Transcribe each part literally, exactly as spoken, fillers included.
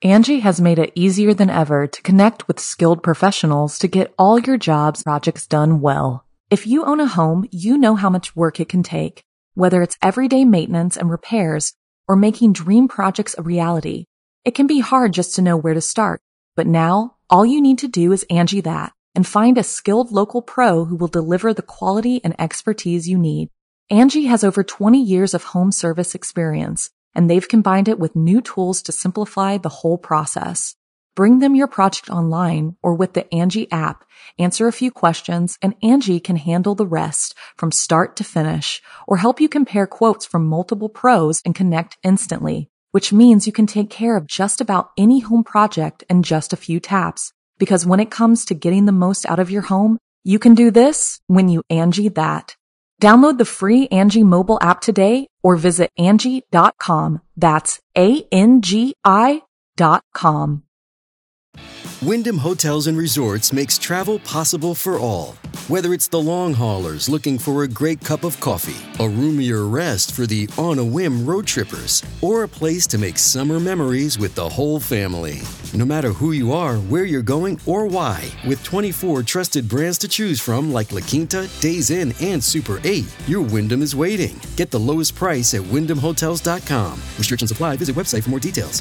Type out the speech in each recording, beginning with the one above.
Angie has made it easier than ever to connect with skilled professionals to get all your jobs projects done well. If you own a home, you know how much work it can take, whether it's everyday maintenance and repairs or making dream projects a reality. It can be hard just to know where to start, but now all you need to do is Angie that and find a skilled local pro who will deliver the quality and expertise you need. Angie has over twenty years of home service experience, and they've combined it with new tools to simplify the whole process. Bring them your project online or with the Angie app, answer a few questions, and Angie can handle the rest from start to finish or help you compare quotes from multiple pros and connect instantly, which means you can take care of just about any home project in just a few taps. Because when it comes to getting the most out of your home, you can do this when you Angie that. Download the free Angie mobile app today or visit Angie dot com. That's A N G I dot com. Wyndham Hotels and Resorts makes travel possible for all. Whether it's the long haulers looking for a great cup of coffee, a roomier rest for the on-a-whim road trippers, or a place to make summer memories with the whole family. No matter who you are, where you're going, or why, with twenty-four trusted brands to choose from like La Quinta, Days Inn, and Super eight, your Wyndham is waiting. Get the lowest price at wyndham hotels dot com. Restrictions apply. Visit website for more details.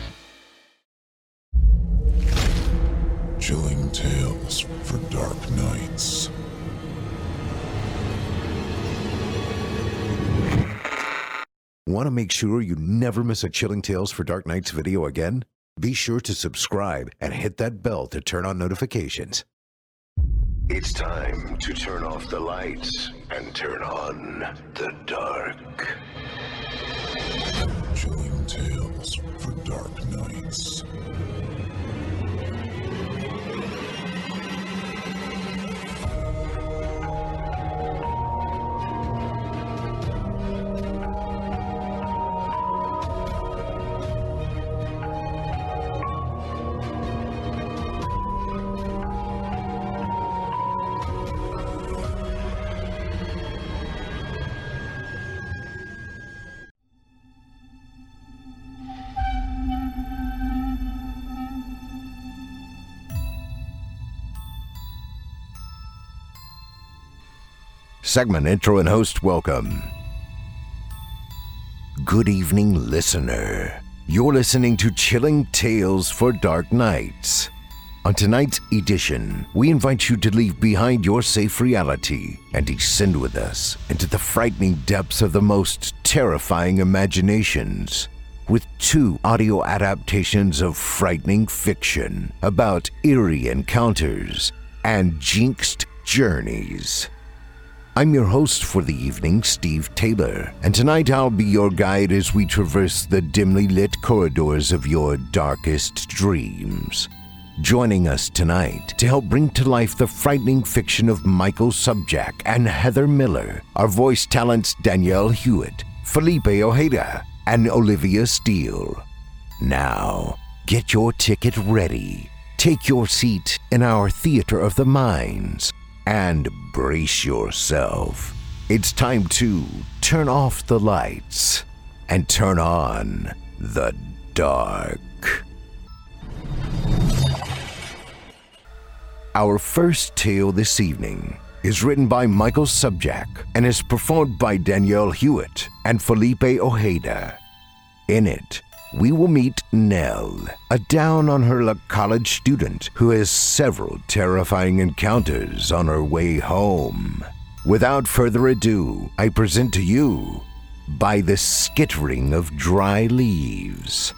Chilling tales for dark nights. Want to make sure you never miss a Chilling Tales for Dark Nights video again? Be sure to subscribe and hit that bell to turn on notifications. It's time to turn off the lights and turn on the dark. Chilling tales for dark nights. Segment intro and host welcome. Good evening, listener. You're listening to Chilling Tales for Dark Nights. On tonight's edition, we invite you to leave behind your safe reality and descend with us into the frightening depths of the most terrifying imaginations with two audio adaptations of frightening fiction about eerie encounters and jinxed journeys. I'm your host for the evening, Steve Taylor, and tonight I'll be your guide as we traverse the dimly lit corridors of your darkest dreams. Joining us tonight to help bring to life the frightening fiction of Michael Subjack and Heather Miller are voice talents Danielle Hewitt, Felipe Ojeda, and Olivia Steele. Now, get your ticket ready, take your seat in our theater of the minds, and brace yourself. It's time to turn off the lights and turn on the dark. Our first tale this evening is written by Michael Subjack and is performed by Danielle Hewitt and Felipe Ojeda. In it, we will meet Nell, a down-on-her-luck college student who has several terrifying encounters on her way home. Without further ado, I present to you By the Skittering of Dry Leaves.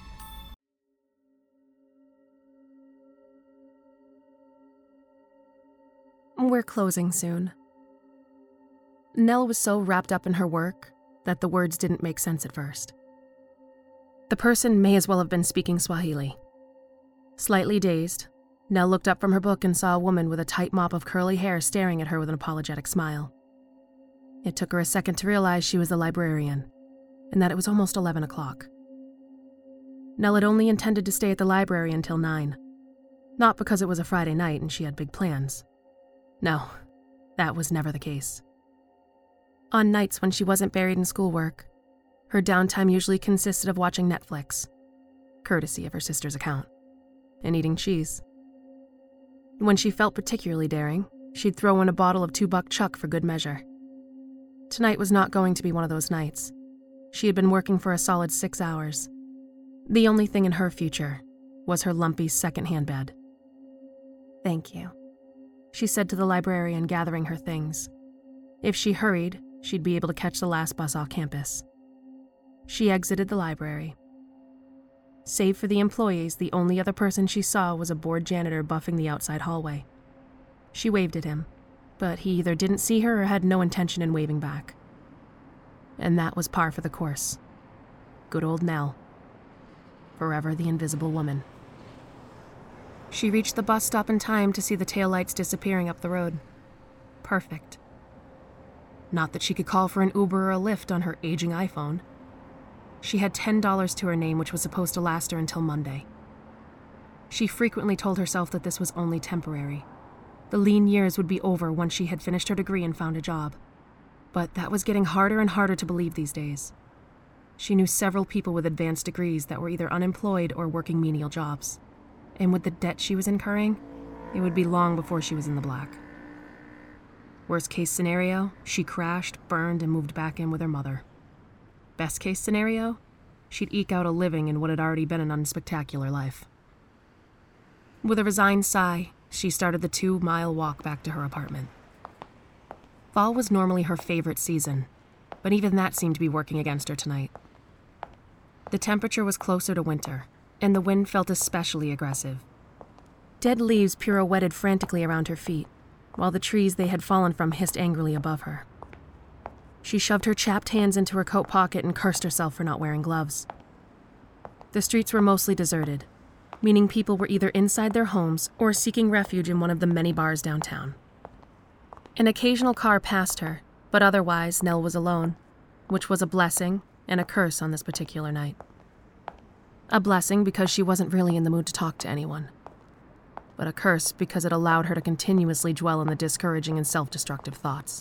We're closing soon. Nell was so wrapped up in her work that the words didn't make sense at first. The person may as well have been speaking Swahili. Slightly dazed, Nell looked up from her book and saw a woman with a tight mop of curly hair staring at her with an apologetic smile. It took her a second to realize she was the librarian, and that it was almost eleven o'clock. Nell had only intended to stay at the library until nine, not because it was a Friday night and she had big plans. No, that was never the case. On nights when she wasn't buried in schoolwork, her downtime usually consisted of watching Netflix, courtesy of her sister's account, and eating cheese. When she felt particularly daring, she'd throw in a bottle of two-buck chuck for good measure. Tonight was not going to be one of those nights. She had been working for a solid six hours. The only thing in her future was her lumpy second-hand bed. "Thank you," she said to the librarian, gathering her things. If she hurried, she'd be able to catch the last bus off campus. She exited the library. Save for the employees, the only other person she saw was a bored janitor buffing the outside hallway. She waved at him, but he either didn't see her or had no intention in waving back. And that was par for the course. Good old Nell. Forever the invisible woman. She reached the bus stop in time to see the taillights disappearing up the road. Perfect. Not that she could call for an Uber or a Lyft on her aging iPhone. She had ten dollars to her name, which was supposed to last her until Monday. She frequently told herself that this was only temporary. The lean years would be over once she had finished her degree and found a job. But that was getting harder and harder to believe these days. She knew several people with advanced degrees that were either unemployed or working menial jobs. And with the debt she was incurring, it would be long before she was in the black. Worst case scenario, she crashed, burned, and moved back in with her mother. Best case scenario, she'd eke out a living in what had already been an unspectacular life. With a resigned sigh, she started the two-mile walk back to her apartment. Fall was normally her favorite season, but even that seemed to be working against her tonight. The temperature was closer to winter, and the wind felt especially aggressive. Dead leaves pirouetted frantically around her feet, while the trees they had fallen from hissed angrily above her. She shoved her chapped hands into her coat pocket and cursed herself for not wearing gloves. The streets were mostly deserted, meaning people were either inside their homes or seeking refuge in one of the many bars downtown. An occasional car passed her, but otherwise Nell was alone, which was a blessing and a curse on this particular night. A blessing because she wasn't really in the mood to talk to anyone, but a curse because it allowed her to continuously dwell on the discouraging and self-destructive thoughts.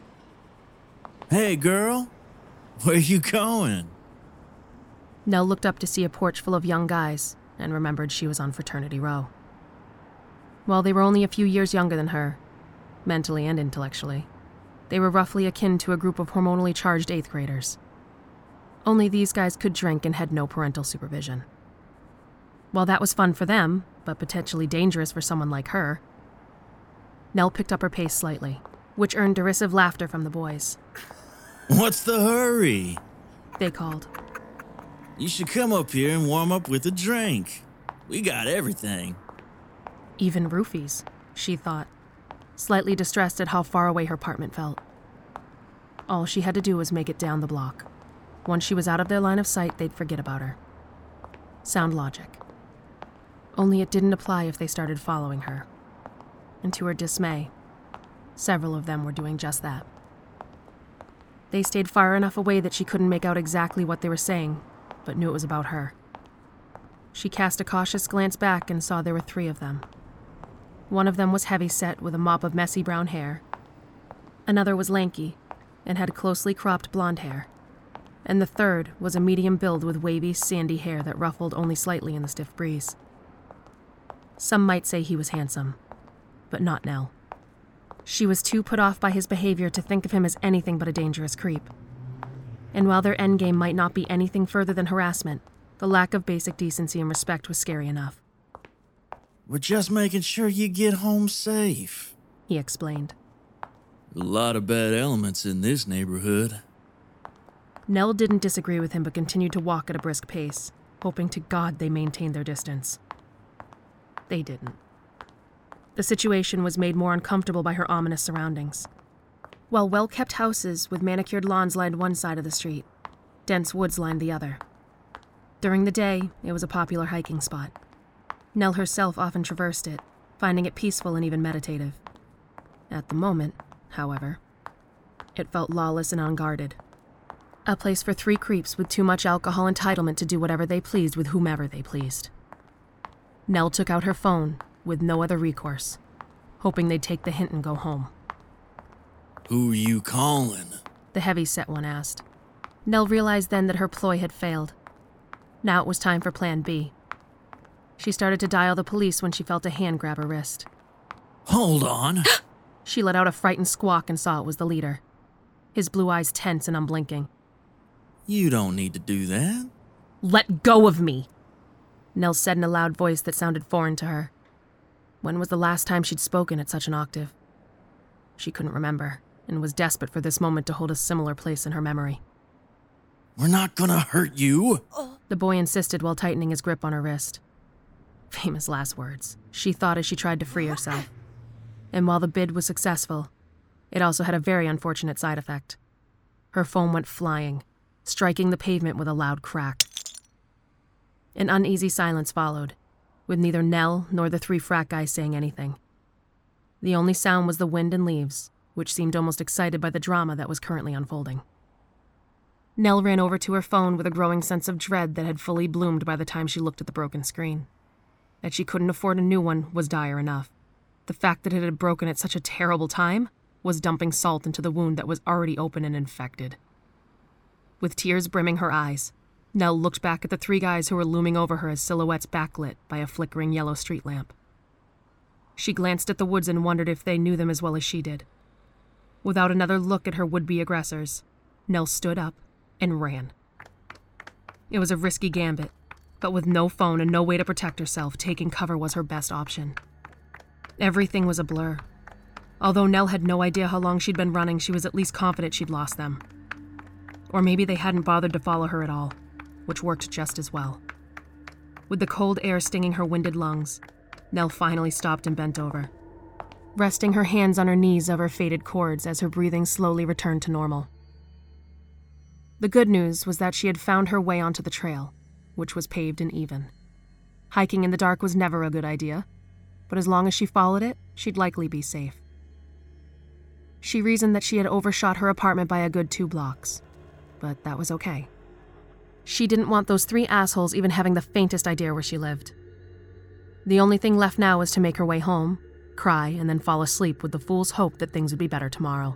"Hey, girl, where you going?" Nell looked up to see a porch full of young guys and remembered she was on fraternity row. While they were only a few years younger than her, mentally and intellectually, they were roughly akin to a group of hormonally charged eighth graders. Only these guys could drink and had no parental supervision. While that was fun for them, but potentially dangerous for someone like her, Nell picked up her pace slightly, which earned derisive laughter from the boys. "What's the hurry?" they called. "You should come up here and warm up with a drink. We got everything." Even roofies, she thought, slightly distressed at how far away her apartment felt. All she had to do was make it down the block. Once she was out of their line of sight, they'd forget about her. Sound logic. Only it didn't apply if they started following her. And to her dismay, several of them were doing just that. They stayed far enough away that she couldn't make out exactly what they were saying, but knew it was about her. She cast a cautious glance back and saw there were three of them. One of them was heavy-set with a mop of messy brown hair. Another was lanky and had closely cropped blonde hair. And the third was a medium build with wavy, sandy hair that ruffled only slightly in the stiff breeze. Some might say he was handsome, but not Nell. She was too put off by his behavior to think of him as anything but a dangerous creep. And while their endgame might not be anything further than harassment, the lack of basic decency and respect was scary enough. "We're just making sure you get home safe," he explained. "A lot of bad elements in this neighborhood." Nell didn't disagree with him but continued to walk at a brisk pace, hoping to God they maintained their distance. They didn't. The situation was made more uncomfortable by her ominous surroundings. While well-kept houses with manicured lawns lined one side of the street, dense woods lined the other. During the day, it was a popular hiking spot. Nell herself often traversed it, finding it peaceful and even meditative. At the moment, however, it felt lawless and unguarded. A place for three creeps with too much alcohol entitlement to do whatever they pleased with whomever they pleased. Nell took out her phone, with no other recourse, hoping they'd take the hint and go home. "Who are you calling?" The heavy-set one asked. Nell realized then that her ploy had failed. Now it was time for Plan B. She started to dial the police when she felt a hand grab her wrist. Hold on. She let out a frightened squawk and saw it was the leader. His blue eyes tense and unblinking. You don't need to do that. Let go of me, Nell said in a loud voice that sounded foreign to her. When was the last time she'd spoken at such an octave? She couldn't remember, and was desperate for this moment to hold a similar place in her memory. We're not gonna hurt you. The boy insisted while tightening his grip on her wrist. Famous last words, she thought as she tried to free herself. And while the bid was successful, it also had a very unfortunate side effect. Her phone went flying, striking the pavement with a loud crack. An uneasy silence followed, with neither Nell nor the three frat guys saying anything. The only sound was the wind and leaves, which seemed almost excited by the drama that was currently unfolding. Nell ran over to her phone with a growing sense of dread that had fully bloomed by the time she looked at the broken screen. That she couldn't afford a new one was dire enough. The fact that it had broken at such a terrible time was dumping salt into the wound that was already open and infected. With tears brimming her eyes, Nell looked back at the three guys who were looming over her as silhouettes backlit by a flickering yellow street lamp. She glanced at the woods and wondered if they knew them as well as she did. Without another look at her would-be aggressors, Nell stood up and ran. It was a risky gambit, but with no phone and no way to protect herself, taking cover was her best option. Everything was a blur. Although Nell had no idea how long she'd been running, she was at least confident she'd lost them. Or maybe they hadn't bothered to follow her at all, which worked just as well. With the cold air stinging her winded lungs, Nell finally stopped and bent over, resting her hands on her knees over faded cords as her breathing slowly returned to normal. The good news was that she had found her way onto the trail, which was paved and even. Hiking in the dark was never a good idea, but as long as she followed it, she'd likely be safe. She reasoned that she had overshot her apartment by a good two blocks, but that was okay. She didn't want those three assholes even having the faintest idea where she lived. The only thing left now was to make her way home, cry, and then fall asleep with the fool's hope that things would be better tomorrow.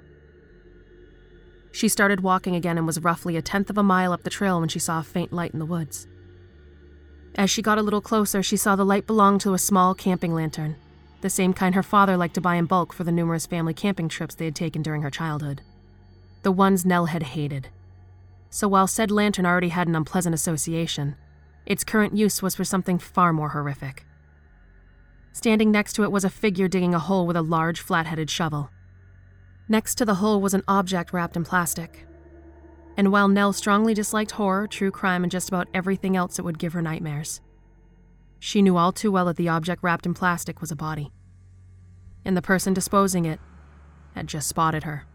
She started walking again and was roughly a tenth of a mile up the trail when she saw a faint light in the woods. As she got a little closer, she saw the light belonged to a small camping lantern, the same kind her father liked to buy in bulk for the numerous family camping trips they had taken during her childhood. The ones Nell had hated. So while said lantern already had an unpleasant association, its current use was for something far more horrific. Standing next to it was a figure digging a hole with a large, flat-headed shovel. Next to the hole was an object wrapped in plastic. And while Nell strongly disliked horror, true crime, and just about everything else that would give her nightmares, she knew all too well that the object wrapped in plastic was a body. And the person disposing it had just spotted her.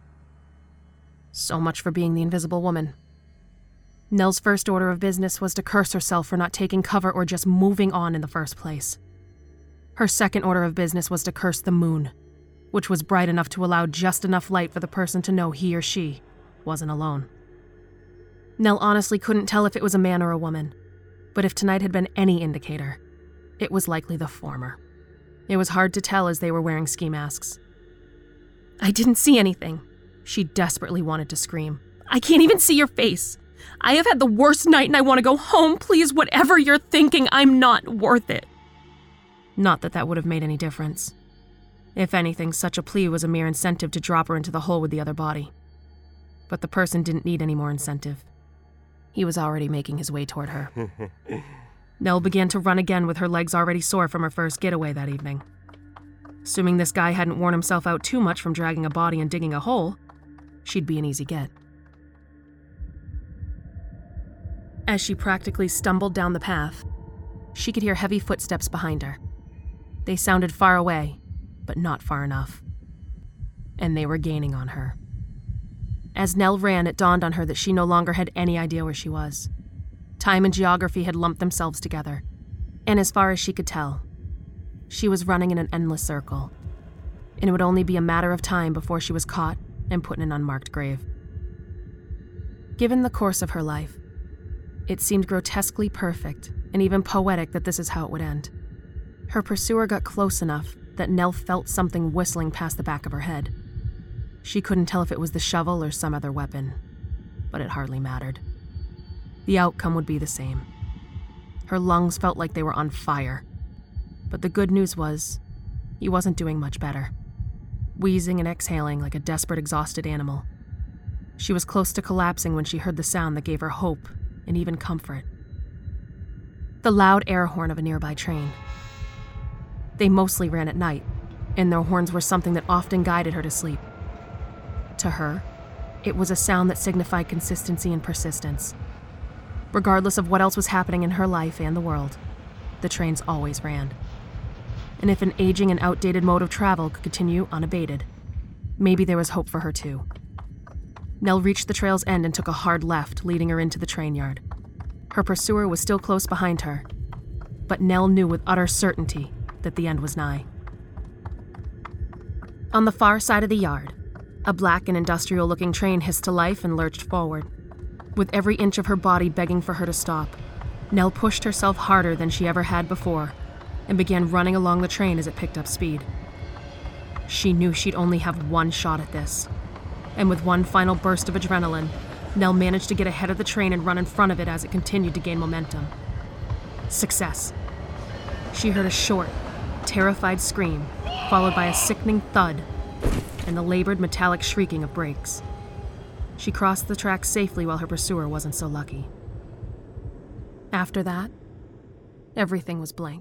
So much for being the invisible woman. Nell's first order of business was to curse herself for not taking cover or just moving on in the first place. Her second order of business was to curse the moon, which was bright enough to allow just enough light for the person to know he or she wasn't alone. Nell honestly couldn't tell if it was a man or a woman, but if tonight had been any indicator, it was likely the former. It was hard to tell as they were wearing ski masks. I didn't see anything, she desperately wanted to scream. I can't even see your face. I have had the worst night and I want to go home. Please, whatever you're thinking, I'm not worth it. Not that that would have made any difference. If anything, such a plea was a mere incentive to drop her into the hole with the other body. But the person didn't need any more incentive. He was already making his way toward her. Nell began to run again with her legs already sore from her first getaway that evening. Assuming this guy hadn't worn himself out too much from dragging a body and digging a hole, she'd be an easy get. As she practically stumbled down the path, she could hear heavy footsteps behind her. They sounded far away, but not far enough. And they were gaining on her. As Nell ran, it dawned on her that she no longer had any idea where she was. Time and geography had lumped themselves together, and as far as she could tell, she was running in an endless circle, and it would only be a matter of time before she was caught and put in an unmarked grave. Given the course of her life, it seemed grotesquely perfect and even poetic that this is how it would end. Her pursuer got close enough that Nell felt something whistling past the back of her head. She couldn't tell if it was the shovel or some other weapon, but it hardly mattered. The outcome would be the same. Her lungs felt like they were on fire. But the good news was, he wasn't doing much better, wheezing and exhaling like a desperate, exhausted animal. She was close to collapsing when she heard the sound that gave her hope and even comfort. The loud air horn of a nearby train. They mostly ran at night, and their horns were something that often guided her to sleep. To her, it was a sound that signified consistency and persistence. Regardless of what else was happening in her life and the world, the trains always ran. And if an aging and outdated mode of travel could continue unabated, maybe there was hope for her too. Nell reached the trail's end and took a hard left, leading her into the train yard. Her pursuer was still close behind her, but Nell knew with utter certainty that the end was nigh. On the far side of the yard, a black and industrial-looking train hissed to life and lurched forward. With every inch of her body begging for her to stop, Nell pushed herself harder than she ever had before and began running along the train as it picked up speed. She knew she'd only have one shot at this, and with one final burst of adrenaline, Nell managed to get ahead of the train and run in front of it as it continued to gain momentum. Success. She heard a short, terrified scream, followed by a sickening thud and the labored metallic shrieking of brakes. She crossed the tracks safely while her pursuer wasn't so lucky. After that, everything was blank.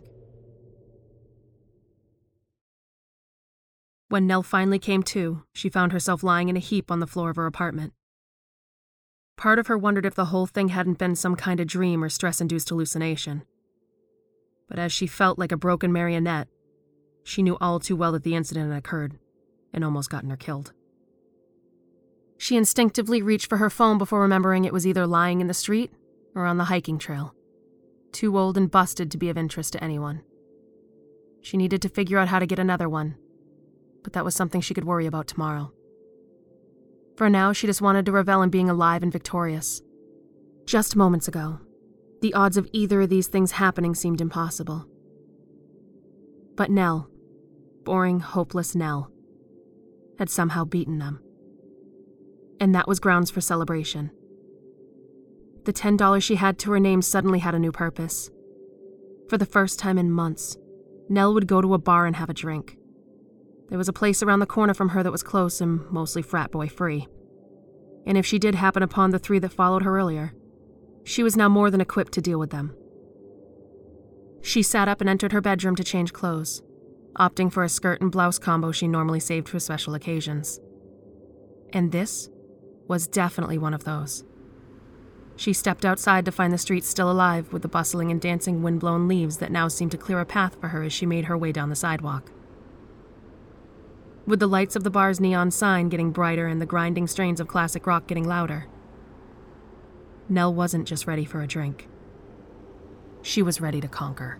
When Nell finally came to, she found herself lying in a heap on the floor of her apartment. Part of her wondered if the whole thing hadn't been some kind of dream or stress-induced hallucination. But as she felt like a broken marionette, she knew all too well that the incident had occurred and almost gotten her killed. She instinctively reached for her phone before remembering it was either lying in the street or on the hiking trail, too old and busted to be of interest to anyone. She needed to figure out how to get another one, but that was something she could worry about tomorrow. For now, she just wanted to revel in being alive and victorious. Just moments ago, the odds of either of these things happening seemed impossible. But Nell, boring, hopeless Nell, had somehow beaten them. And that was grounds for celebration. The ten dollars she had to her name suddenly had a new purpose. For the first time in months, Nell would go to a bar and have a drink. There was a place around the corner from her that was close and mostly frat boy free. And if she did happen upon the three that followed her earlier, she was now more than equipped to deal with them. She sat up and entered her bedroom to change clothes, opting for a skirt and blouse combo she normally saved for special occasions. And this was definitely one of those. She stepped outside to find the streets still alive with the bustling and dancing wind-blown leaves that now seemed to clear a path for her as she made her way down the sidewalk. With the lights of the bar's neon sign getting brighter and the grinding strains of classic rock getting louder, Nell wasn't just ready for a drink. She was ready to conquer.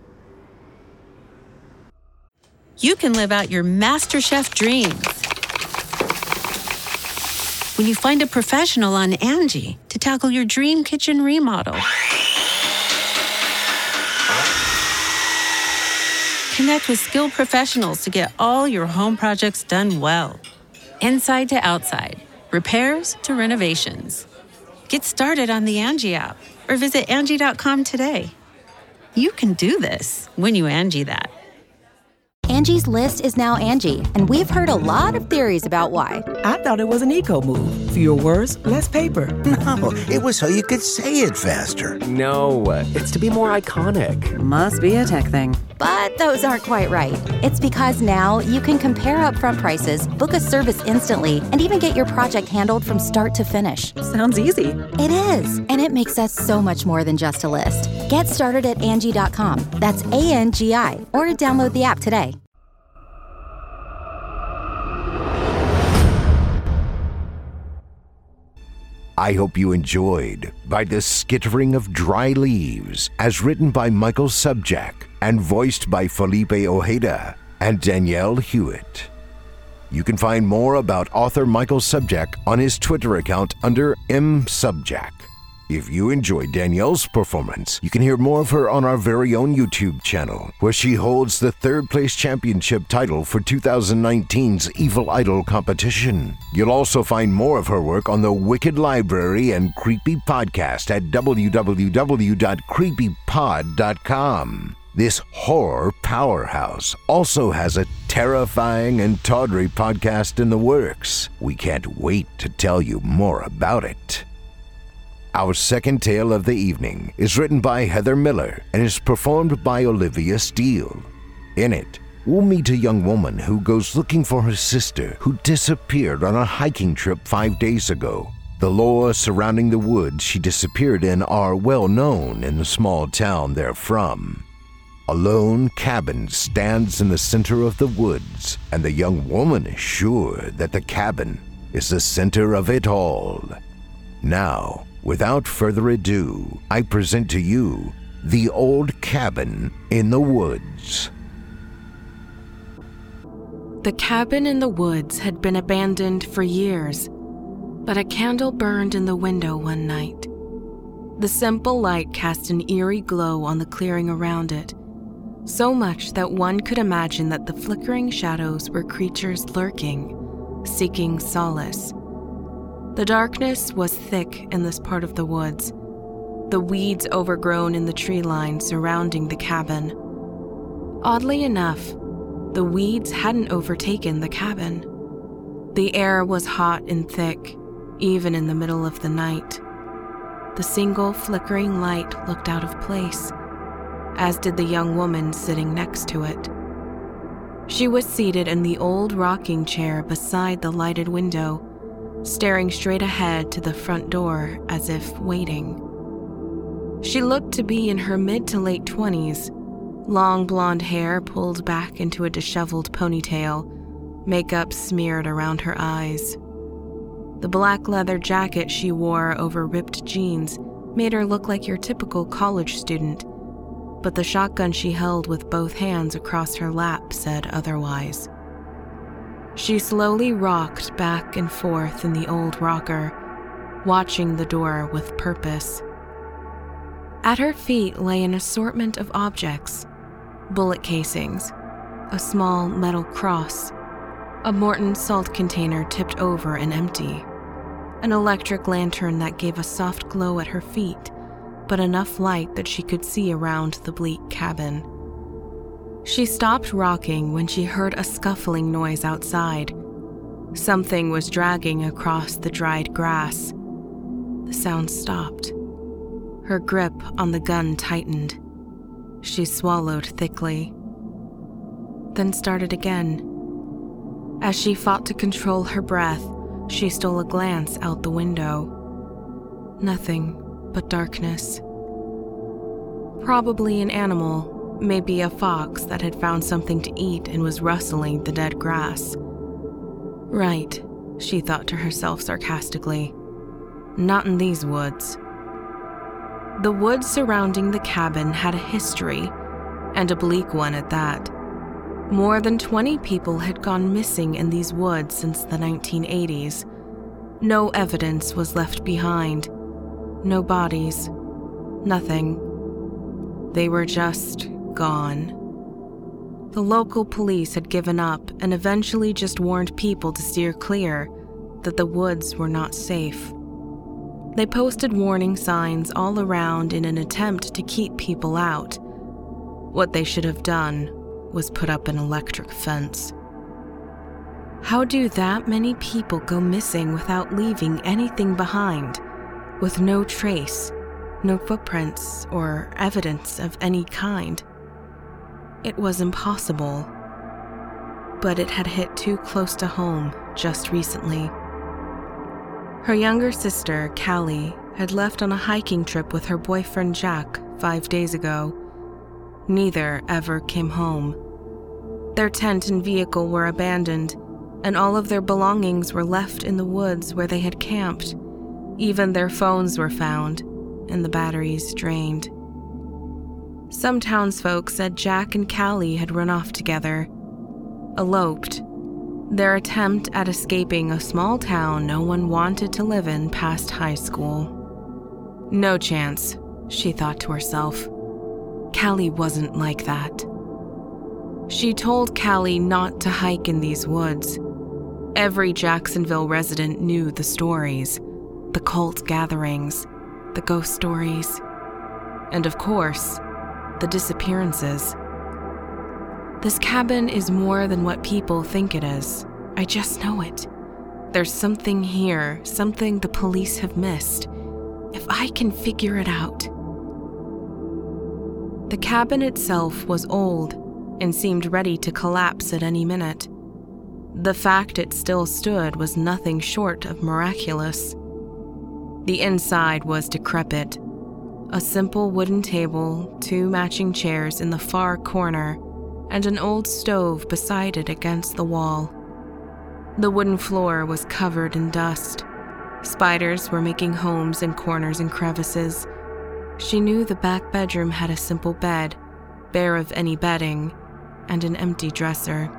You can live out your MasterChef dreams when you find a professional on Angie to tackle your dream kitchen remodel. Connect with skilled professionals to get all your home projects done well. Inside to outside, repairs to renovations. Get started on the Angie app or visit Angie dot com today. You can do this when you Angie that. Angie's List is now Angie, and we've heard a lot of theories about why. I thought it was an eco move. Fewer words, less paper. No, it was so you could say it faster. No, it's to be more iconic. Must be a tech thing. But those aren't quite right. It's because now you can compare upfront prices, book a service instantly, and even get your project handled from start to finish. Sounds easy. It is, and it makes us so much more than just a list. Get started at Angie dot com. That's A N G I, or download the app today. I hope you enjoyed By the Skittering of Dry Leaves, as written by Michael Subjack and voiced by Felipe Ojeda and Danielle Hewitt. You can find more about author Michael Subjack on his Twitter account under M Subjack. If you enjoyed Danielle's performance, you can hear more of her on our very own YouTube channel, where she holds the third place championship title for two thousand nineteen's Evil Idol competition. You'll also find more of her work on the Wicked Library and Creepy Podcast at w w w dot creepy pod dot com. This horror powerhouse also has a terrifying and tawdry podcast in the works. We can't wait to tell you more about it. Our second tale of the evening is written by Heather Miller and is performed by Olivia Steele. In it, we'll meet a young woman who goes looking for her sister who disappeared on a hiking trip five days ago. The lore surrounding the woods she disappeared in are well known in the small town they're from. A lone cabin stands in the center of the woods, and the young woman is sure that the cabin is the center of it all. Now, without further ado, I present to you The Old Cabin in the Woods. The cabin in the woods had been abandoned for years, but a candle burned in the window one night. The simple light cast an eerie glow on the clearing around it, so much that one could imagine that the flickering shadows were creatures lurking, seeking solace. The darkness was thick in this part of the woods, the weeds overgrown in the tree line surrounding the cabin. Oddly enough, the weeds hadn't overtaken the cabin. The air was hot and thick, even in the middle of the night. The single flickering light looked out of place, as did the young woman sitting next to it. She was seated in the old rocking chair beside the lighted window, staring straight ahead to the front door as if waiting. She looked to be in her mid to late twenties, long blonde hair pulled back into a disheveled ponytail, makeup smeared around her eyes. The black leather jacket she wore over ripped jeans made her look like your typical college student, but the shotgun she held with both hands across her lap said otherwise. She slowly rocked back and forth in the old rocker, watching the door with purpose. At her feet lay an assortment of objects: bullet casings, a small metal cross, a Morton salt container tipped over and empty, an electric lantern that gave a soft glow at her feet, but enough light that she could see around the bleak cabin. She stopped rocking when she heard a scuffling noise outside. Something was dragging across the dried grass. The sound stopped. Her grip on the gun tightened. She swallowed thickly, then started again. As she fought to control her breath, she stole a glance out the window. Nothing but darkness. Probably an animal, maybe a fox that had found something to eat and was rustling the dead grass. Right, she thought to herself sarcastically. Not in these woods. The woods surrounding the cabin had a history, and a bleak one at that. More than twenty people had gone missing in these woods since the nineteen eighties. No evidence was left behind. No bodies. Nothing. They were just gone. The local police had given up and eventually just warned people to steer clear, that the woods were not safe. They posted warning signs all around in an attempt to keep people out. What they should have done was put up an electric fence. How do that many people go missing without leaving anything behind, with no trace, no footprints or evidence of any kind? It was impossible, but it had hit too close to home just recently. Her younger sister, Callie, had left on a hiking trip with her boyfriend Jack five days ago. Neither ever came home. Their tent and vehicle were abandoned, and all of their belongings were left in the woods where they had camped. Even their phones were found, and the batteries drained. Some townsfolk said Jack and Callie had run off together, eloped, their attempt at escaping a small town no one wanted to live in past high school. No chance, she thought to herself. Callie wasn't like that. She told Callie not to hike in these woods. Every Jacksonville resident knew the stories, the cult gatherings, the ghost stories, and of course, the disappearances. This cabin is more than what people think it is. I just know it. There's something here, something the police have missed. If I can figure it out. The cabin itself was old and seemed ready to collapse at any minute. The fact it still stood was nothing short of miraculous. The inside was decrepit. A simple wooden table, two matching chairs in the far corner, and an old stove beside it against the wall. The wooden floor was covered in dust. Spiders were making homes in corners and crevices. She knew the back bedroom had a simple bed, bare of any bedding, and an empty dresser.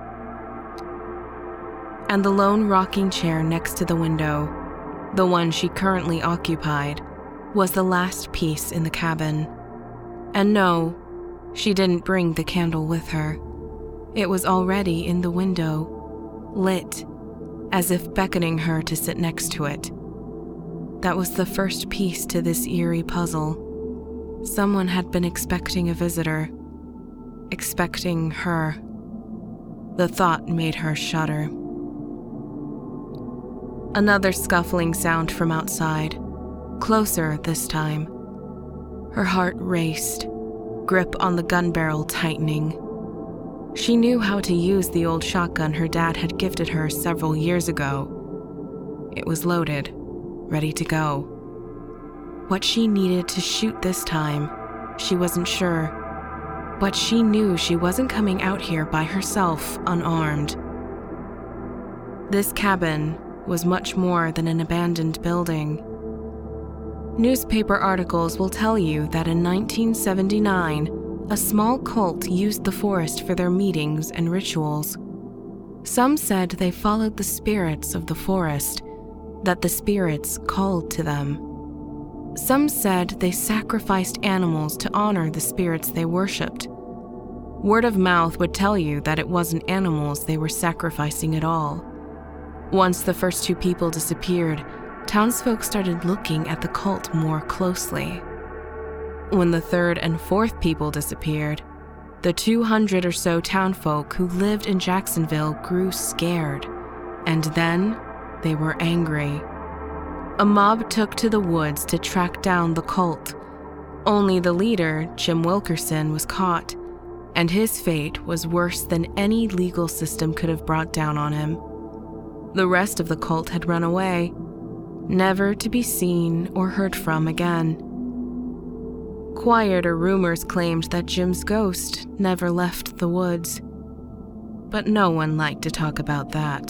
And the lone rocking chair next to the window, the one she currently occupied, was the last piece in the cabin. And no, she didn't bring the candle with her. It was already in the window, lit, as if beckoning her to sit next to it. That was the first piece to this eerie puzzle. Someone had been expecting a visitor, expecting her. The thought made her shudder. Another scuffling sound from outside, closer this time. Her heart raced, grip on the gun barrel tightening. She knew how to use the old shotgun her dad had gifted her several years ago. It was loaded, ready to go. What she needed to shoot this time, she wasn't sure, but she knew she wasn't coming out here by herself, unarmed. This cabin was much more than an abandoned building. Newspaper articles will tell you that in nineteen seventy-nine, a small cult used the forest for their meetings and rituals. Some said they followed the spirits of the forest, that the spirits called to them. Some said they sacrificed animals to honor the spirits they worshipped. Word of mouth would tell you that it wasn't animals they were sacrificing at all. Once the first two people disappeared, townsfolk started looking at the cult more closely. When the third and fourth people disappeared, the two hundred or so townfolk who lived in Jacksonville grew scared, and then they were angry. A mob took to the woods to track down the cult. Only the leader, Jim Wilkerson, was caught, and his fate was worse than any legal system could have brought down on him. The rest of the cult had run away, never to be seen or heard from again. Quieter rumors claimed that Jim's ghost never left the woods, but no one liked to talk about that.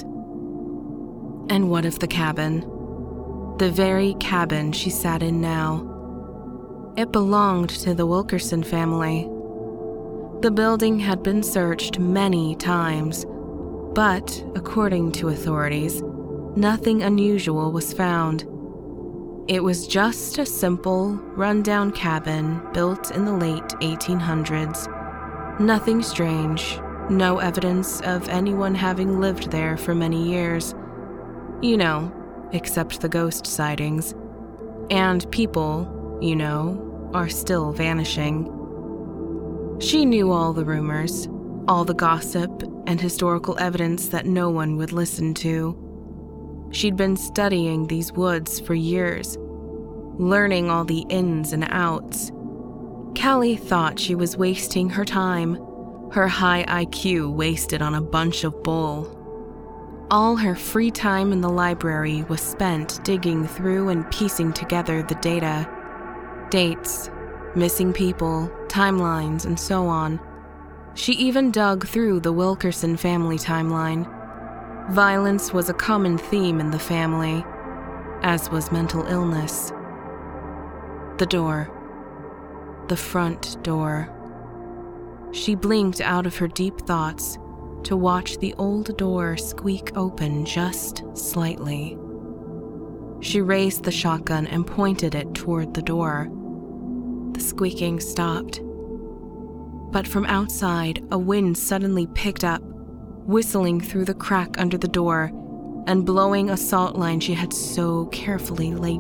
And what of the cabin? The very cabin she sat in now. It belonged to the Wilkerson family. The building had been searched many times, but, according to authorities, nothing unusual was found. It was just a simple, run-down cabin built in the late eighteen hundreds. Nothing strange, no evidence of anyone having lived there for many years. You know, except the ghost sightings. And people, you know, are still vanishing. She knew all the rumors, all the gossip and historical evidence that no one would listen to. She'd been studying these woods for years, learning all the ins and outs. Callie thought she was wasting her time, her high I Q wasted on a bunch of bull. All her free time in the library was spent digging through and piecing together the data. Dates, missing people, timelines, and so on. She even dug through the Wilkerson family timeline. Violence was a common theme in the family, as was mental illness. The door. The front door. She blinked out of her deep thoughts to watch the old door squeak open just slightly. She raised the shotgun and pointed it toward the door. The squeaking stopped. But from outside, a wind suddenly picked up, whistling through the crack under the door and blowing a salt line she had so carefully laid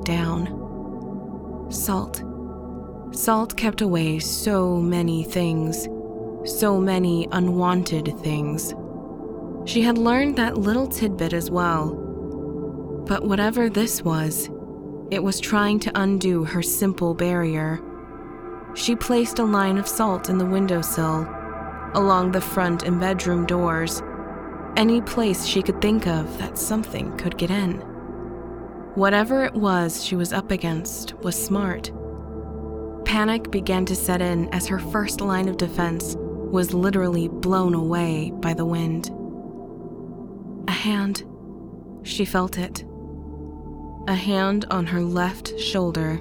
down. Salt. Salt kept away so many things, so many unwanted things. She had learned that little tidbit as well. But whatever this was, it was trying to undo her simple barrier. She placed a line of salt in the windowsill, along the front and bedroom doors, any place she could think of that something could get in. Whatever it was she was up against was smart. Panic began to set in as her first line of defense was literally blown away by the wind. A hand. She felt it. A hand on her left shoulder.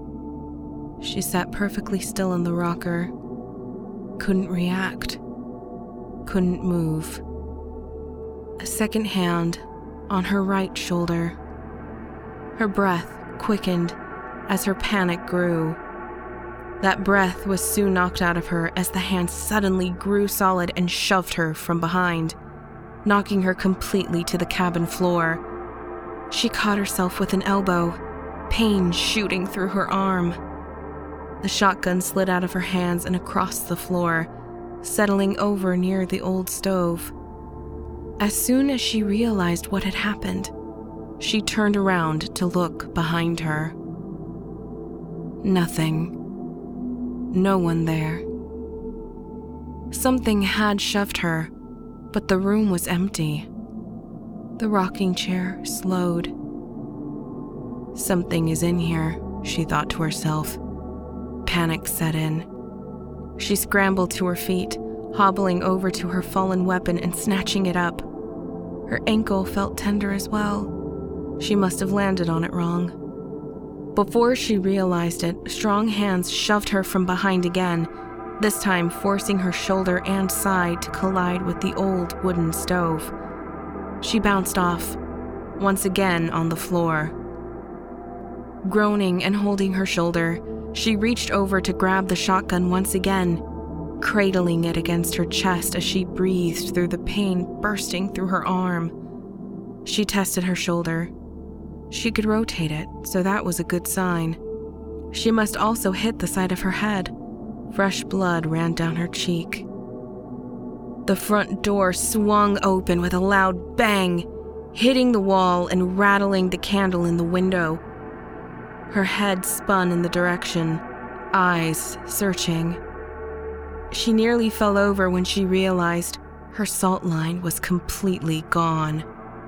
She sat perfectly still in the rocker. Couldn't react. Couldn't move. A second hand on her right shoulder. Her breath quickened as her panic grew. That breath was soon knocked out of her as the hand suddenly grew solid and shoved her from behind, knocking her completely to the cabin floor. She caught herself with an elbow, pain shooting through her arm. The shotgun slid out of her hands and across the floor, settling over near the old stove. As soon as she realized what had happened, she turned around to look behind her. Nothing. No one there. Something had shoved her, but the room was empty. The rocking chair slowed. Something is in here, she thought to herself. Panic set in. She scrambled to her feet, hobbling over to her fallen weapon and snatching it up. Her ankle felt tender as well. She must have landed on it wrong. Before she realized it, strong hands shoved her from behind again, this time forcing her shoulder and side to collide with the old wooden stove. She bounced off, once again on the floor. Groaning and holding her shoulder, she reached over to grab the shotgun once again, cradling it against her chest as she breathed through the pain bursting through her arm. She tested her shoulder. She could rotate it, so that was a good sign. She must also hit the side of her head. Fresh blood ran down her cheek. The front door swung open with a loud bang, hitting the wall and rattling the candle in the window. Her head spun in the direction, eyes searching. She nearly fell over when she realized her salt line was completely gone.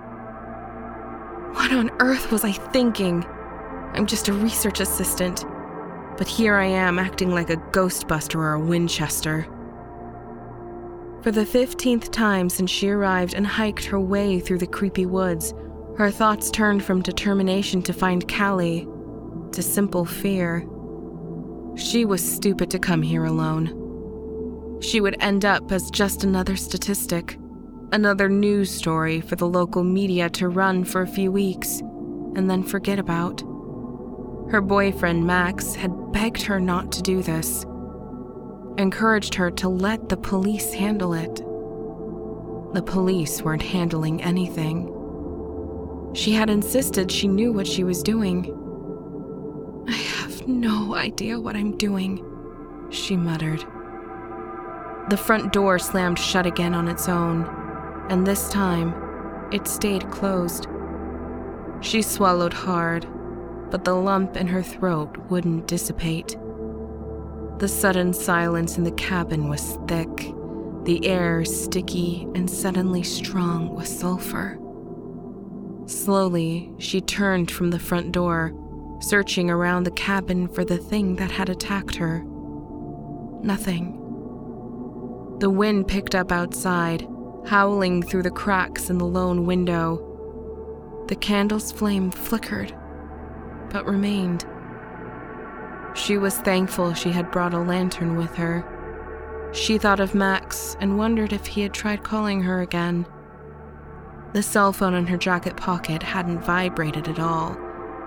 What on earth was I thinking? I'm just a research assistant, but here I am acting like a Ghostbuster or a Winchester. For the fifteenth time since she arrived and hiked her way through the creepy woods, her thoughts turned from determination to find Callie to simple fear. She was stupid to come here alone. She would end up as just another statistic, another news story for the local media to run for a few weeks and then forget about. Her boyfriend, Max, had begged her not to do this, encouraged her to let the police handle it. The police weren't handling anything. She had insisted she knew what she was doing. I have no idea what I'm doing, she muttered. The front door slammed shut again on its own, and this time, it stayed closed. She swallowed hard, but the lump in her throat wouldn't dissipate. The sudden silence in the cabin was thick, the air sticky and suddenly strong with sulfur. Slowly, she turned from the front door, searching around the cabin for the thing that had attacked her. Nothing. The wind picked up outside, howling through the cracks in the lone window. The candle's flame flickered, but remained. She was thankful she had brought a lantern with her. She thought of Max and wondered if he had tried calling her again. The cell phone in her jacket pocket hadn't vibrated at all,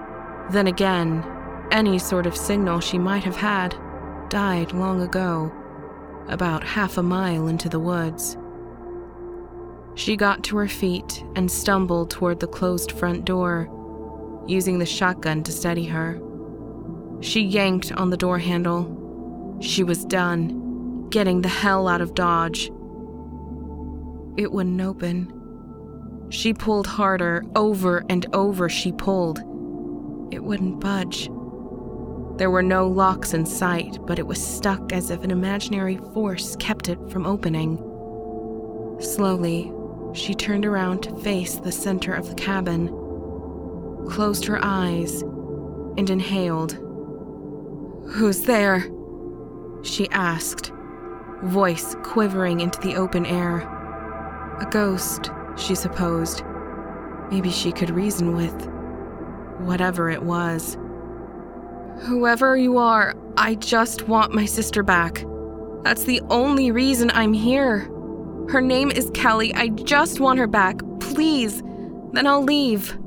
Then again, any sort of signal she might have had died long ago, about half a mile into the woods. She got to her feet and stumbled toward the closed front door, using the shotgun to steady her. She yanked on the door handle. She was done, getting the hell out of Dodge. It wouldn't open. She pulled harder, over and over she pulled. It wouldn't budge. There were no locks in sight, but it was stuck as if an imaginary force kept it from opening. Slowly, she turned around to face the center of the cabin, closed her eyes, and inhaled. "Who's there?" she asked, voice quivering into the open air. A ghost, she supposed. Maybe she could reason with whatever it was. "Whoever you are, I just want my sister back. That's the only reason I'm here. Her name is Kelly. I just want her back. Please. Then I'll leave."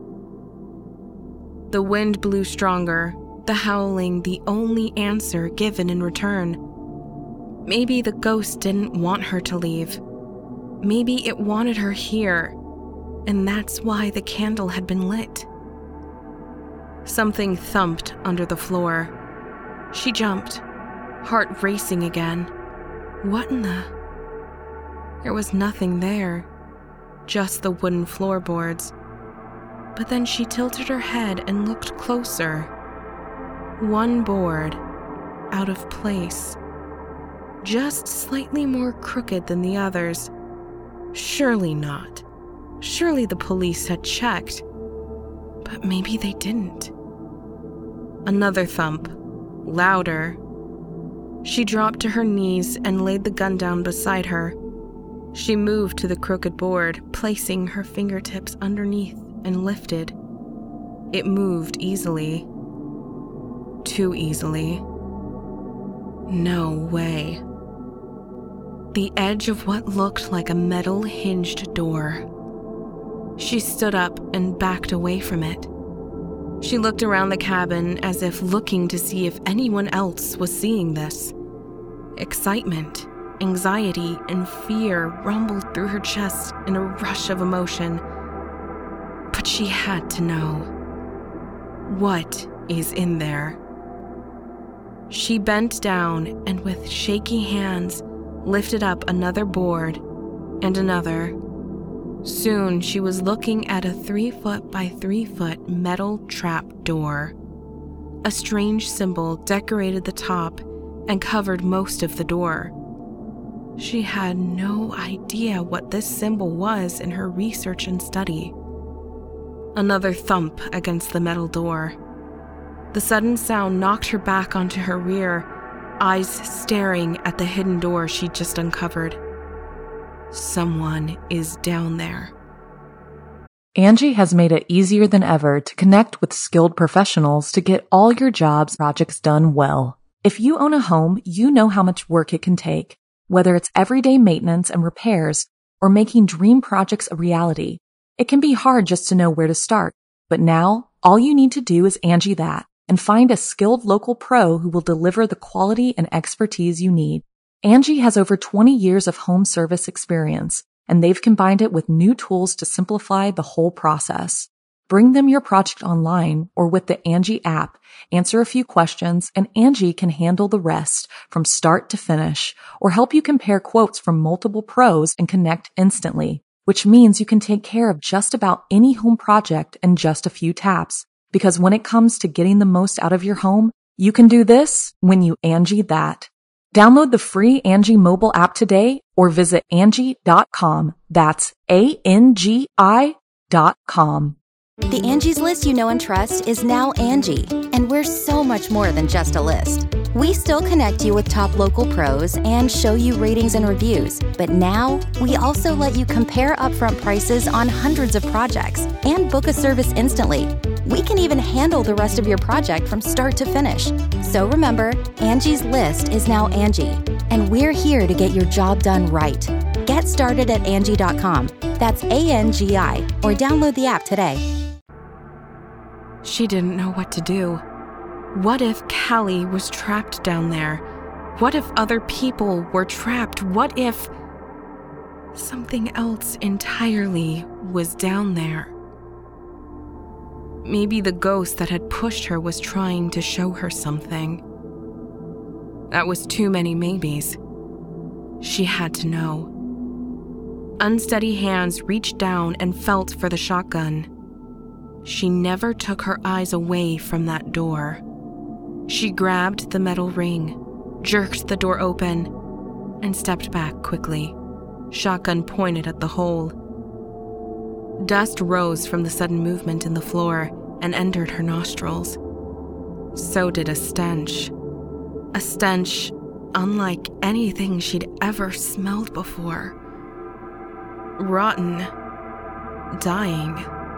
The wind blew stronger, the howling the only answer given in return. Maybe the ghost didn't want her to leave. Maybe it wanted her here, and that's why the candle had been lit. Something thumped under the floor. She jumped, heart racing again. What in the... There was nothing there, just the wooden floorboards. But then she tilted her head and looked closer. One board, out of place, just slightly more crooked than the others. Surely not. Surely the police had checked. But maybe they didn't. Another thump, louder. She dropped to her knees and laid the gun down beside her. She moved to the crooked board, placing her fingertips underneath and lifted. It moved easily. Too easily. No way. The edge of what looked like a metal hinged door. She stood up and backed away from it. She looked around the cabin as if looking to see if anyone else was seeing this. Excitement, anxiety, and fear rumbled through her chest in a rush of emotion. But she had to know. What is in there? She bent down and with shaky hands lifted up another board and another. Soon she was looking at a three foot by three foot metal trap door. A strange symbol decorated the top and covered most of the door. She had no idea what this symbol was in her research and study. Another thump against the metal door. The sudden sound knocked her back onto her rear, eyes staring at the hidden door she'd just uncovered. Someone is down there. Angie has made it easier than ever to connect with skilled professionals to get all your jobs projects done well. If you own a home, you know how much work it can take, whether it's everyday maintenance and repairs or making dream projects a reality. It can be hard just to know where to start, but now all you need to do is Angie that and find a skilled local pro who will deliver the quality and expertise you need. Angie has over twenty years of home service experience, and they've combined it with new tools to simplify the whole process. Bring them your project online or with the Angie app, answer a few questions, and Angie can handle the rest from start to finish, or help you compare quotes from multiple pros and connect instantly, which means you can take care of just about any home project in just a few taps. Because when it comes to getting the most out of your home, you can do this when you Angie that. Download the free Angie mobile app today or visit Angie dot com. That's A N G I dot com. The Angie's List you know and trust is now Angie, and we're so much more than just a list. We still connect you with top local pros and show you ratings and reviews, but now we also let you compare upfront prices on hundreds of projects and book a service instantly. We can even handle the rest of your project from start to finish. So remember, Angie's List is now Angie, and we're here to get your job done right. Get started at Angie dot com. That's A N G I, or download the app today. She didn't know what to do. What if Callie was trapped down there? What if other people were trapped? What if something else entirely was down there? Maybe the ghost that had pushed her was trying to show her something. That was too many maybes. She had to know. Unsteady hands reached down and felt for the shotgun. She never took her eyes away from that door. She grabbed the metal ring, jerked the door open, and stepped back quickly, shotgun pointed at the hole. Dust rose from the sudden movement in the floor and entered her nostrils. So did a stench. A stench unlike anything she'd ever smelled before. Rotten. Dying.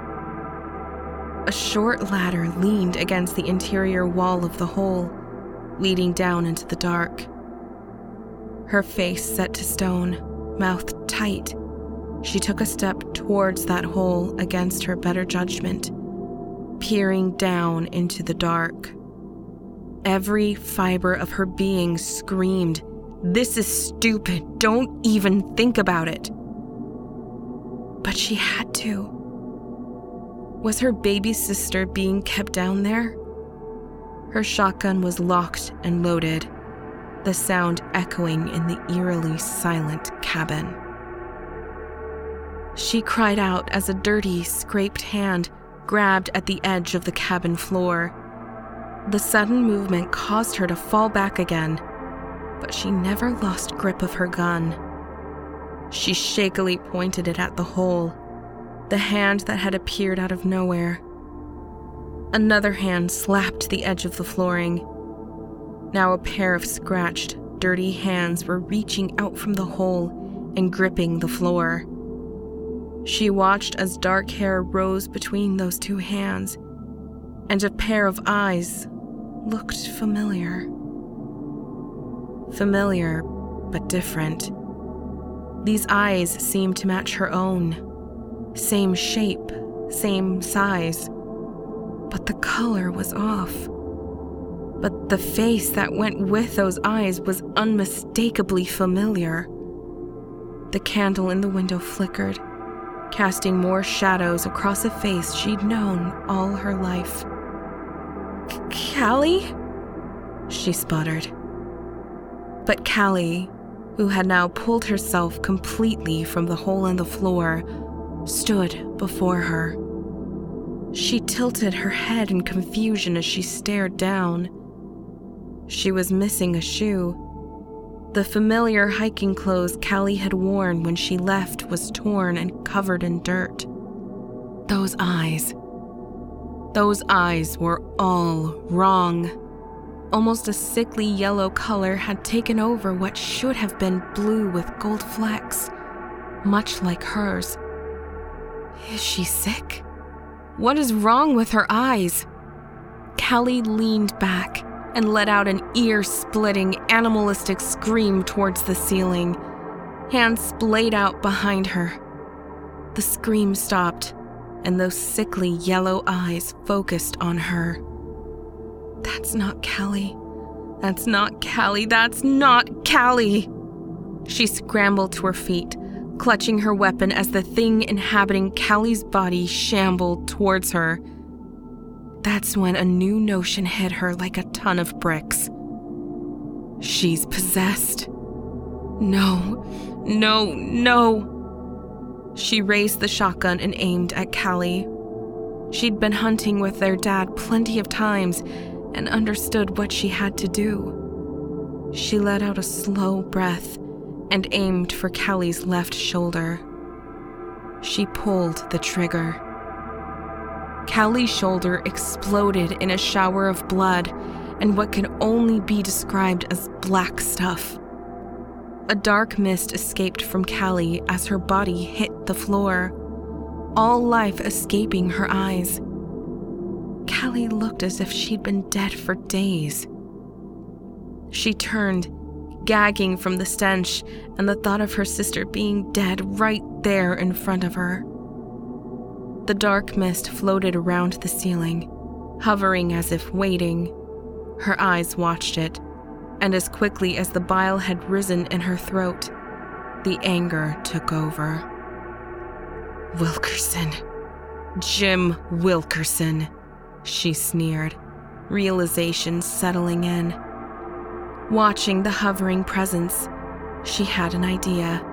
A short ladder leaned against the interior wall of the hole, leading down into the dark. Her face set to stone, mouth tight, she took a step towards that hole against her better judgment, peering down into the dark. Every fiber of her being screamed, "This is stupid, don't even think about it." But she had to. Was her baby sister being kept down there? Her shotgun was locked and loaded, the sound echoing in the eerily silent cabin. She cried out as a dirty, scraped hand grabbed at the edge of the cabin floor. The sudden movement caused her to fall back again, but she never lost grip of her gun. She shakily pointed it at the hole, the hand that had appeared out of nowhere. Another hand slapped the edge of the flooring. Now a pair of scratched, dirty hands were reaching out from the hole and gripping the floor. She watched as dark hair rose between those two hands, and a pair of eyes looked familiar. Familiar, but different. These eyes seemed to match her own. Same shape, same size. But the color was off. But the face that went with those eyes was unmistakably familiar. The candle in the window flickered, casting more shadows across a face she'd known all her life. "Callie?" she sputtered. But Callie, who had now pulled herself completely from the hole in the floor, stood before her. She tilted her head in confusion as she stared down. She was missing a shoe. The familiar hiking clothes Callie had worn when she left was torn and covered in dirt. Those eyes. Those eyes were all wrong. Almost a sickly yellow color had taken over what should have been blue with gold flecks, much like hers. Is she sick? What is wrong with her eyes? Callie leaned back and let out an ear-splitting, animalistic scream towards the ceiling. Hands splayed out behind her. The scream stopped, and those sickly yellow eyes focused on her. That's not Callie. That's not Callie. That's not Callie. She scrambled to her feet, clutching her weapon as the thing inhabiting Callie's body shambled towards her. That's when a new notion hit her like a ton of bricks. She's possessed. No, no, no. She raised the shotgun and aimed at Callie. She'd been hunting with their dad plenty of times and understood what she had to do. She let out a slow breath and aimed for Callie's left shoulder. She pulled the trigger. Callie's shoulder exploded in a shower of blood and what can only be described as black stuff. A dark mist escaped from Callie as her body hit the floor, all life escaping her eyes. Callie looked as if she'd been dead for days. She turned, gagging from the stench and the thought of her sister being dead right there in front of her. The dark mist floated around the ceiling, hovering as if waiting. Her eyes watched it, and as quickly as the bile had risen in her throat, the anger took over. Wilkerson. Jim Wilkerson, she sneered, realization settling in. Watching the hovering presence, she had an idea.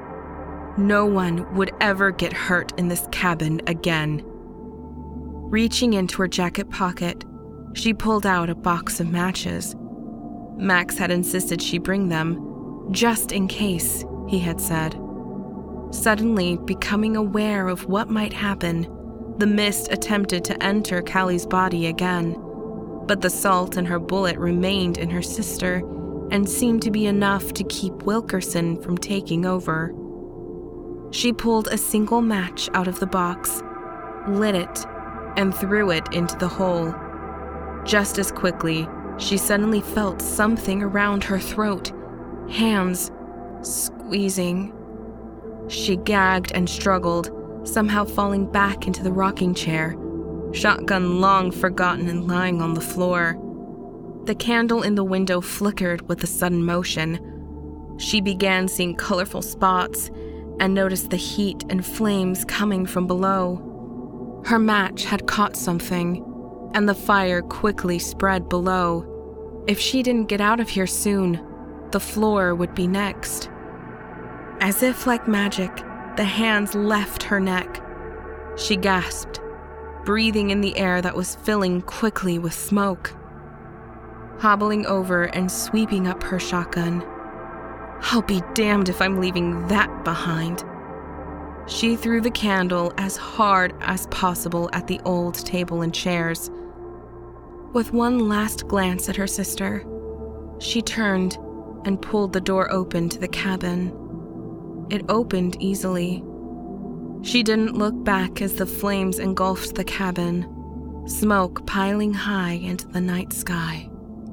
No one would ever get hurt in this cabin again. Reaching into her jacket pocket, she pulled out a box of matches. Max had insisted she bring them, just in case, he had said. Suddenly becoming aware of what might happen, the mist attempted to enter Callie's body again, but the salt in her bullet remained in her sister and seemed to be enough to keep Wilkerson from taking over. She pulled a single match out of the box, lit it, and threw it into the hole. Just as quickly, she suddenly felt something around her throat, hands squeezing. She gagged and struggled, somehow falling back into the rocking chair, shotgun long forgotten and lying on the floor. The candle in the window flickered with a sudden motion. She began seeing colorful spots and noticed the heat and flames coming from below. Her match had caught something, and the fire quickly spread below. If she didn't get out of here soon, the floor would be next. As if like magic, the hands left her neck. She gasped, breathing in the air that was filling quickly with smoke. Hobbling over and sweeping up her shotgun. I'll be damned if I'm leaving that behind. She threw the candle as hard as possible at the old table and chairs. With one last glance at her sister, she turned and pulled the door open to the cabin. It opened easily. She didn't look back as the flames engulfed the cabin, smoke piling high into the night sky.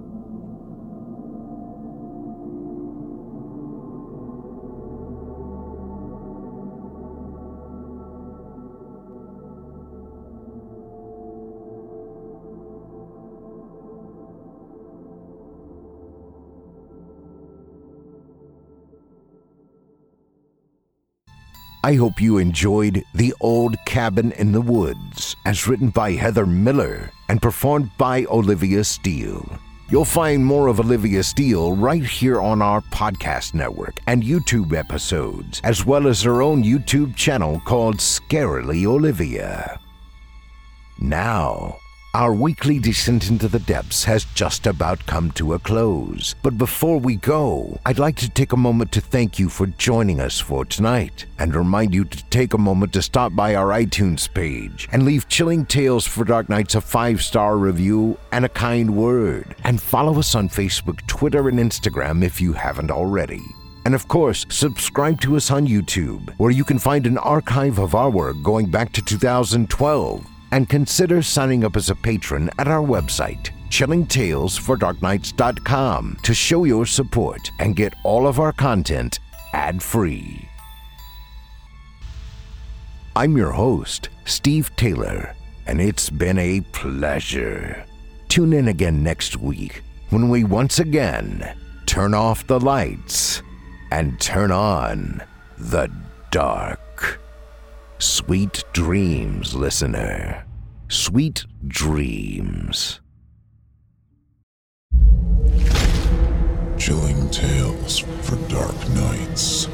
I hope you enjoyed The Old Cabin in the Woods, as written by Heather Miller and performed by Olivia Steele. You'll find more of Olivia Steele right here on our podcast network and YouTube episodes, as well as her own YouTube channel called Scarily Olivia. Now, our weekly descent into the depths has just about come to a close. But before we go, I'd like to take a moment to thank you for joining us for tonight and remind you to take a moment to stop by our iTunes page and leave Chilling Tales for Dark Nights a five-star review and a kind word. And follow us on Facebook, Twitter, and Instagram if you haven't already. And of course, subscribe to us on YouTube, where you can find an archive of our work going back to two thousand twelve. And consider signing up as a patron at our website, chilling tales for dark nights dot com, to show your support and get all of our content ad-free. I'm your host, Steve Taylor, and it's been a pleasure. Tune in again next week when we once again turn off the lights and turn on the dark. Sweet dreams, listener. Sweet dreams. Chilling Tales for Dark Nights.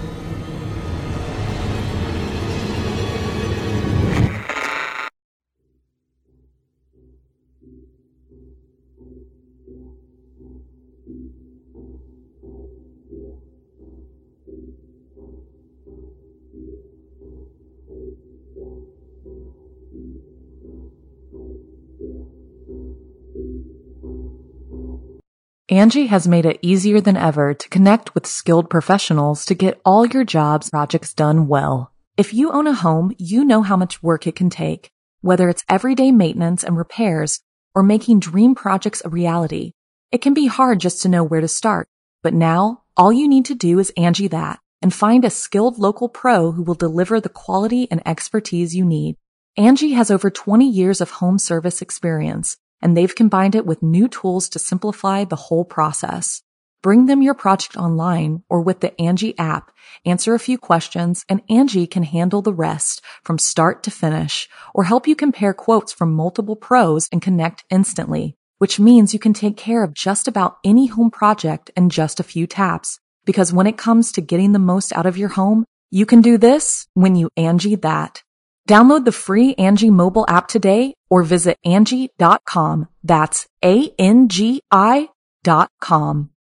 Angie has made it easier than ever to connect with skilled professionals to get all your jobs projects done well. If you own a home, you know how much work it can take, whether it's everyday maintenance and repairs or making dream projects a reality. It can be hard just to know where to start, but now all you need to do is Angie that and find a skilled local pro who will deliver the quality and expertise you need. Angie has over twenty years of home service experience and they've combined it with new tools to simplify the whole process. Bring them your project online or with the Angie app, answer a few questions, and Angie can handle the rest from start to finish, or help you compare quotes from multiple pros and connect instantly, which means you can take care of just about any home project in just a few taps. Because when it comes to getting the most out of your home, you can do this when you Angie that. Download the free Angie mobile app today or visit Angie dot com. That's A N G I dot com.